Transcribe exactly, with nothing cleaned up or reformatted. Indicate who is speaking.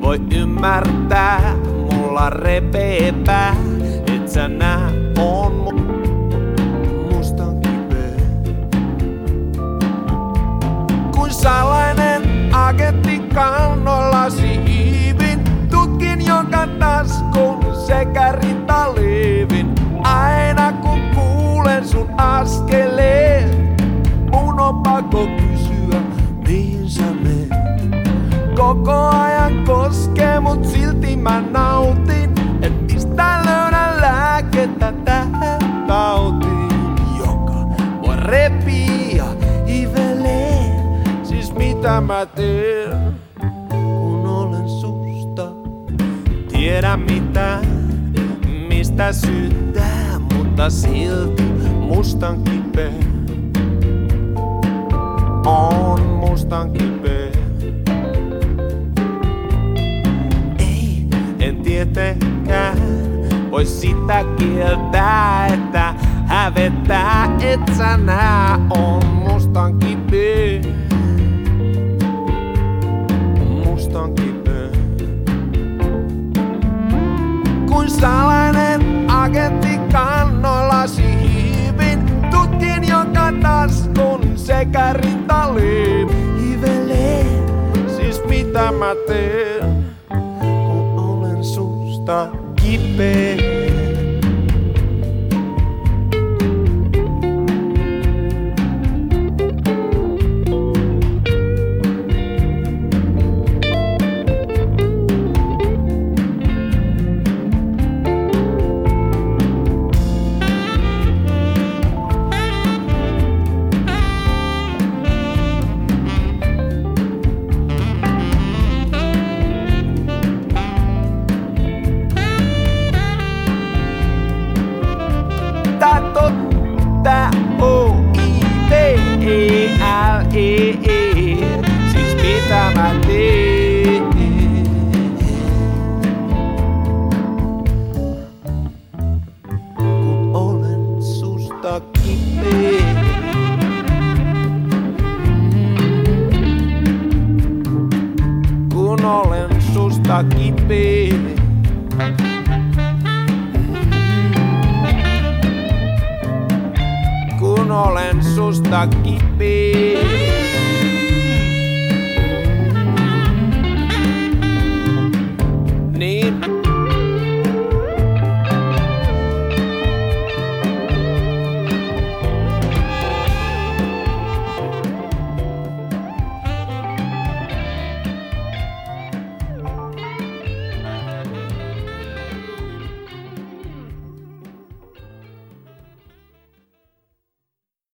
Speaker 1: voi ymmärtää, mulla repee pää, et sä nää on mu- mustan kipeä. Kuin salainen agentti kannollasi hiivin, tutkin joka taskun sekä rintalevin. Aina kun kuulen sun askeleet, mun on pakko kysyä, mihin sä meet. Koko ajan koskee, mut silti mä nautin, et mistä löydän lääkettä tähän tautiin, joka voi repii ja hivelee. Siis mitä mä teen, kun olen susta? Tiedä mitä, mistä syyttää, mutta silti mustan kipeä. On mustan kipeä. Ei, en tietenkään voi sitä kieltää, että hävettää, et sä nää on mustan kipeä. Mustan kipeä. Kuin salainen agentti kannollasi hiivin, tutkin joka taskun sekä rintaleen. Hivelee, siis mitä mä teen, kun olen susta kipeä. Tää O I V E L E E, siis mitä mä teen, kun olen susta kipeä. Kun olen susta kipeä. Kun olen susta kipeä. Niin